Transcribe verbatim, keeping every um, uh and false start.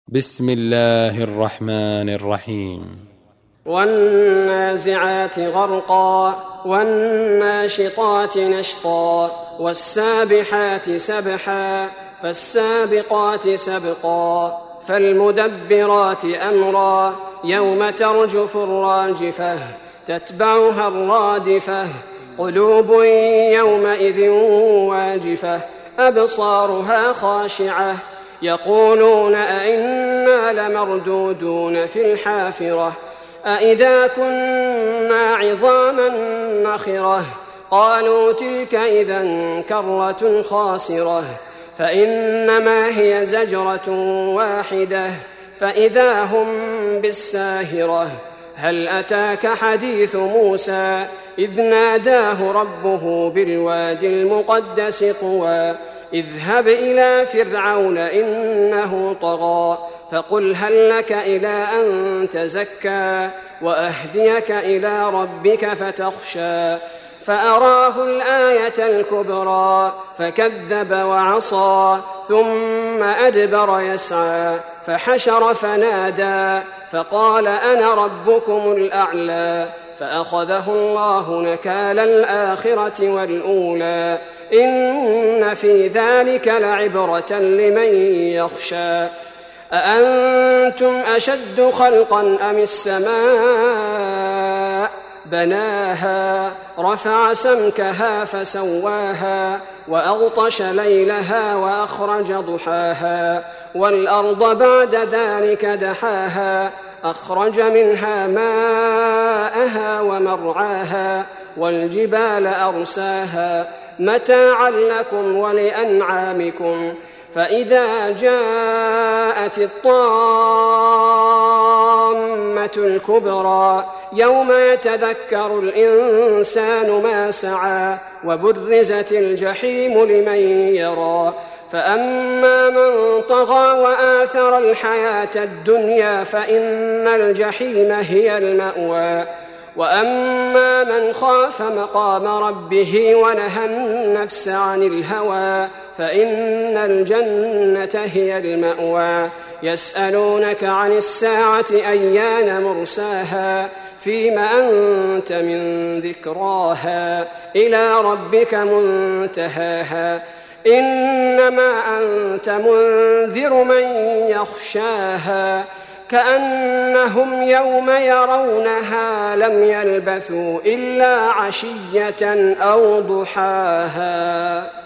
بسم الله الرحمن الرحيم والنازعات غرقا والناشطات نشطا والسابحات سبحا فالسابقات سبقا فالمدبرات أمرا يوم ترجف الراجفة تتبعها الرادفة قلوب يومئذ واجفة أبصارها خاشعة يقولون أئنا لمردودون في الحافرة أئذا كنا عظاما نخرة قالوا تلك إذا كرة خاسرة فإنما هي زجرة واحدة فإذا هم بالساهرة هل أتاك حديث موسى إذ ناداه ربه بالوادي المقدس طوى اذهب إلى فرعون إنه طغى فقل هل لك إلى أن تزكى وأهديك إلى ربك فتخشى فأراه الآية الكبرى فكذب وعصى ثم أدبر يسعى فحشر فنادى فقال أنا ربكم الأعلى فأخذه الله نكال الآخرة والأولى إن في ذلك لعبرة لمن يخشى أأنتم أشد خلقا أم السماء بناها رفع سمكها فسواها وأغطش ليلها وأخرج ضحاها والأرض بعد ذلك دحاها أخرج منها ماءها ومرعاها والجبال أرساها متاعا لكم ولأنعامكم فإذا جاءت الطامة الكبرى يوم يتذكر الإنسان ما سعى وبرزت الجحيم لمن يرى فأما من طغى وآثر الحياة الدنيا فإن الجحيم هي المأوى وأما من خاف مقام ربه ونهى النفس عن الهوى فإن الجنة هي المأوى يسألونك عن الساعة أيان مرساها فيم أنت من ذكراها إلى ربك منتهاها إنما أنت منذر من يخشاها كأنهم يوم يرونها لم يلبثوا إلا عشية أو ضحاها.